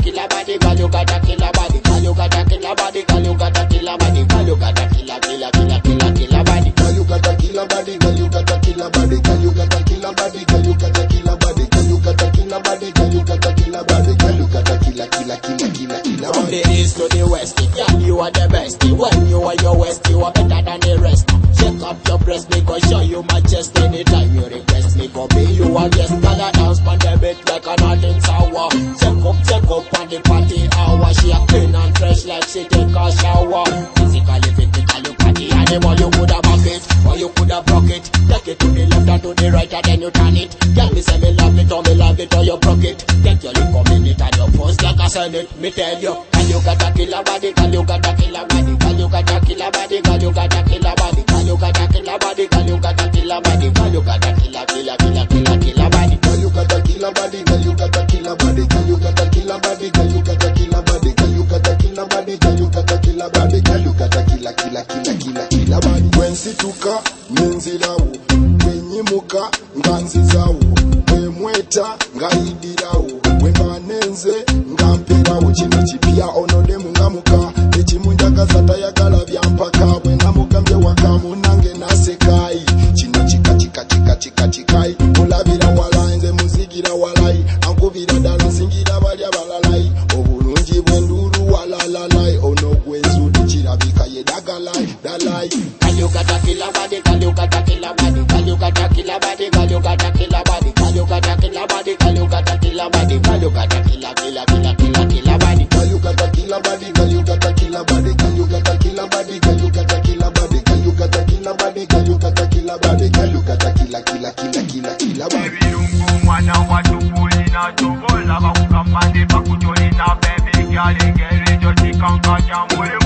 killer body, girl you got a killer body, girl you got a killer body, girl you got a killer body, girl you got a killer body, girl you got a killer body, girl you got a killer body, girl you got a killer body, girl you got a killer body, girl you got a killer body, girl you got a killer body, girl you got a killer body. From the east to the west, girl you are the best. When you are your west, you are better than the rest. Shake up your breast, me go show you my chest. Anytime you request me, go be you a guest. Girl a dance pon the beat like an audience sour. Check up on the party hour. She a clean and fresh like she take a shower. Physically, you got the animal. You coulda back it, or you coulda broke it. Take it to the left and to the right, and then you turn it. Tell me say me love it, or me love it, or you broke it. Take your lip, come in it, and your post like I send it. Me tell you, girl you got a killer body, girl you got a killer body, girl you got a killer body, girl you got a killer body, girl you got a killer body, girl you got a killer body, girl you got a killer body, girl you got a killer body, girl you got a killer body, girl you got a killer body, girl you got a killer body, girl you got a killer body, girl you got a killer body, girl you got a killer body. When situka nenzirawo, wenyimuka nganzizawo, wemweta ngayidirawo, wemanenze ngamperawo. Kino kipya onode mungamuka, ekimunjagaza tayagala byampaka. Bwe namugambye wakamu nange nasekayi, kino kikayi. Mulabira walayi nze muzigira walayi, ankubira ddala nsingira bali abalalayi. Obulungi bw'enduulu walalalayi, ono gw'enzudi kirabika ye dagalayi. Girl you got a killer body, girl you got a killer body, girl you got a killer body, girl you got a killer body, girl you got a killer body, girl you got a killer body, girl you got a killer body, girl you got a killer body, girl you got a killer body, girl you got a killer body, girl you got a killer body, girl you got a killer body, girl you got a killer body, girl you got a killer body. Mwana watu kulina tobola bakukambande bakujolina baby girl ngere joti kanka jamwe